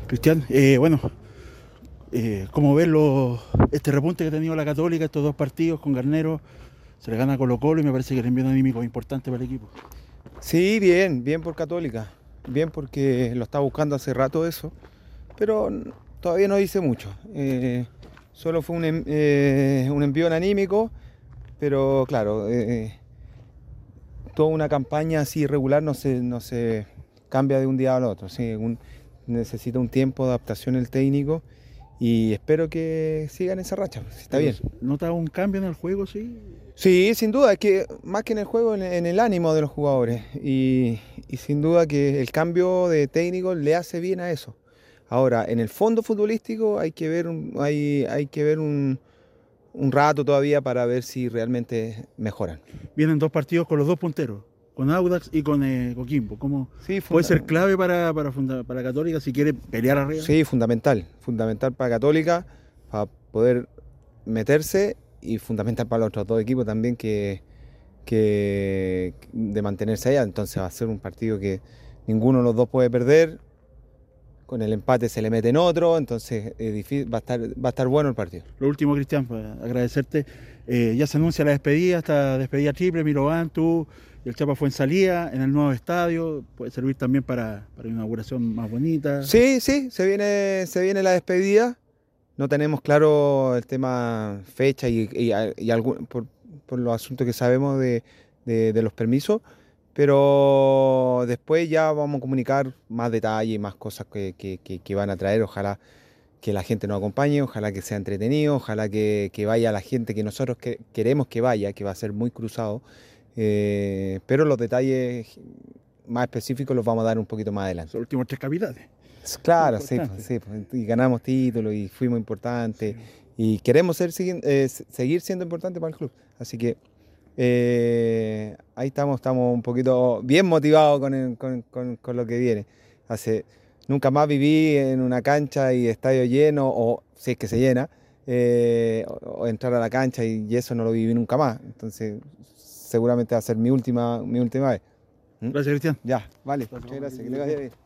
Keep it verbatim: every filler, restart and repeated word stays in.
Cristian, eh, bueno, eh, ¿cómo ves lo- este repunte que ha tenido la Católica, estos dos partidos con Garnero? Se le gana a Colo Colo y me parece que el envío anímico es importante para el equipo. Sí, bien, bien por Católica. Bien porque lo está buscando hace rato eso, pero n- todavía no dice mucho. Eh, solo fue un, en- eh, un envío anímico, pero claro, eh, toda una campaña así regular no se, no se cambia de un día al otro. Sí, un- necesita un tiempo de adaptación el técnico y espero que sigan esa racha. Sí, está Pero bien. ¿nota un cambio en el juego, sí? Sí, sin duda, es que más que en el juego, en, en el ánimo de los jugadores. Y, y sin duda que el cambio de técnico le hace bien a eso. Ahora, en el fondo futbolístico hay que ver, un- hay, hay que ver un, un rato todavía para ver si realmente mejoran. Vienen dos partidos con los dos punteros, con Audax y con eh, Coquimbo. ¿Cómo Sí, puede funda- ser clave para, para, funda- para Católica si quiere pelear arriba? sí, fundamental. Fundamental para Católica, para poder meterse y fundamental para los otros dos equipos también que, que de mantenerse allá. Entonces va a ser un partido que ninguno de los dos puede perder. Con el empate se le mete en otro, entonces es difícil, va a estar, va a estar bueno el partido. Lo último, Cristian, para agradecerte. Eh, ya se anuncia la despedida, esta despedida triple, Mirovan, tú y el Chapa Fuenzalía en el nuevo estadio. Puede servir también para, para una inauguración más bonita. Sí, sí, se viene, se viene la despedida. No tenemos claro el tema fecha y, y, y algún, por, por los asuntos que sabemos de, de, de los permisos, pero después ya vamos a comunicar más detalles, más cosas que, que, que, que van a traer. Ojalá que la gente nos acompañe, ojalá que sea entretenido, ojalá que, que vaya la gente que nosotros que, queremos que vaya, que va a ser muy cruzado. Eh, pero los detalles más específicos los vamos a dar un poquito más adelante. Son los últimos tres capitanes. Claro, sí, pues, Importante. sí, pues, y ganamos títulos y fuimos importantes Sí. y queremos ser, siguen- eh, s- seguir siendo importantes para el club. Así que eh, ahí estamos, estamos un poquito bien motivados con, el- con- con- con lo que viene. Hace, nunca más viví en una cancha y estadio lleno, o si es que se llena, eh, o, o entrar a la cancha y, y eso no lo viví nunca más. Entonces seguramente va a ser mi última, mi última vez. ¿Mm? Gracias, Cristian. Ya, vale, Gracias, muchas vamos, gracias, que que le estés vaya bien. bien.